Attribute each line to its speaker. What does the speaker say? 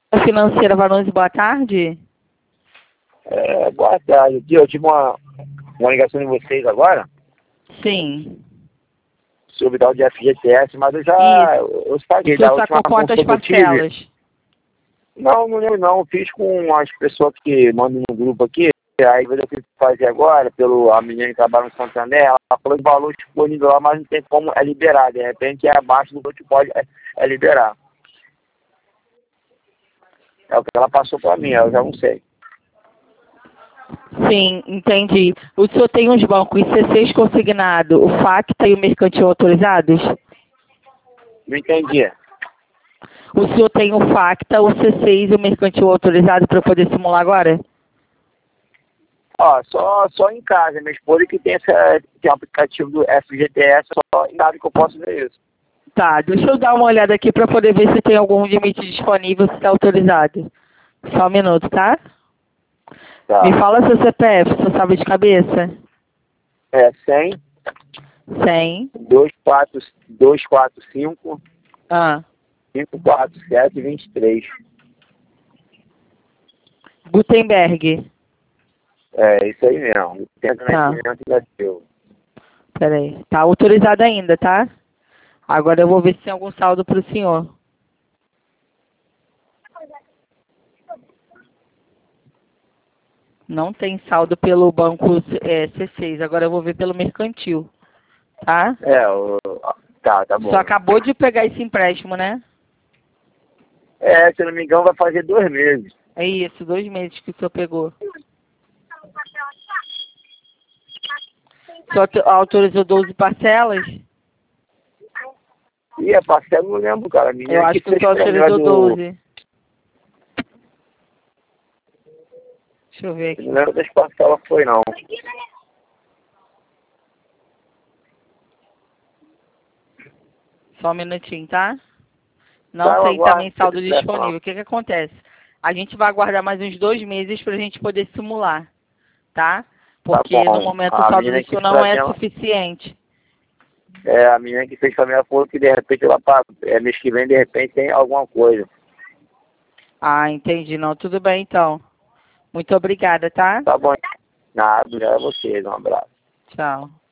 Speaker 1: Financeira Varonze, boa tarde.
Speaker 2: Boa tarde. Eu tive uma ligação de vocês agora
Speaker 1: Sim.
Speaker 2: sobre o tal de FGTS, mas eu paguei
Speaker 1: Você
Speaker 2: da
Speaker 1: está
Speaker 2: última
Speaker 1: com quantas
Speaker 2: consulta que eu tive.
Speaker 1: parcelas?
Speaker 2: Não lembro não. Eu fiz com as pessoas que mandam no grupo aqui. Aí eu fiz fazer agora, a menina que trabalha no Santander, ela falou que o valor disponível lá, mas não tem como liberar. De repente é abaixo do que pode liberar. É o que ela passou para mim, eu já não sei.
Speaker 1: Sim, entendi. O senhor tem os bancos C6 consignado, o Facta e o Mercantil autorizados?
Speaker 2: Não entendi.
Speaker 1: O senhor tem o Facta, o C6 e o Mercantil autorizado para poder simular agora?
Speaker 2: Só em casa. Minha esposa que tem um aplicativo do FGTS, só em casa que eu posso ver isso.
Speaker 1: Tá, deixa eu dar uma olhada aqui para poder ver se tem algum limite disponível, se está autorizado. Só um minuto, tá?
Speaker 2: Tá.
Speaker 1: Me fala seu CPF, você sabe de cabeça?
Speaker 2: 100
Speaker 1: 100.
Speaker 2: 245
Speaker 1: Ah.
Speaker 2: 547 23.
Speaker 1: Gutenberg.
Speaker 2: É isso aí mesmo. Tenta
Speaker 1: Tá.
Speaker 2: nascimento da Silva.
Speaker 1: Peraí. Tá autorizado ainda, tá? Agora eu vou ver se tem algum saldo pro senhor. Não tem saldo pelo banco C6. Agora eu vou ver pelo mercantil. Tá?
Speaker 2: Tá bom.
Speaker 1: Só acabou de pegar esse empréstimo, né?
Speaker 2: Se eu não me engano, vai fazer 2 meses.
Speaker 1: É isso, 2 meses que o senhor pegou. Só autorizou 12 parcelas?
Speaker 2: E a parcela eu não lembro, cara.
Speaker 1: Eu acho que o senhor autorizou 12. Deixa eu ver aqui.
Speaker 2: Não lembro das parcelas foi, não.
Speaker 1: Só um minutinho, tá? Não
Speaker 2: Tá, eu
Speaker 1: tem
Speaker 2: aguardo.
Speaker 1: também saldo disponível. O que que acontece? A gente vai aguardar mais uns 2 meses para a gente poder simular, tá? Porque
Speaker 2: Tá bom.
Speaker 1: no momento o
Speaker 2: A
Speaker 1: saldo
Speaker 2: menina
Speaker 1: do
Speaker 2: que
Speaker 1: senhor
Speaker 2: fez
Speaker 1: não é
Speaker 2: ela,
Speaker 1: suficiente.
Speaker 2: a menina que fez também, ela falou que de repente mês que vem, de repente, tem alguma coisa.
Speaker 1: Ah, entendi. Não, tudo bem então. Muito obrigada, tá?
Speaker 2: Tá bom. Nada, obrigado a vocês. Um abraço.
Speaker 1: Tchau.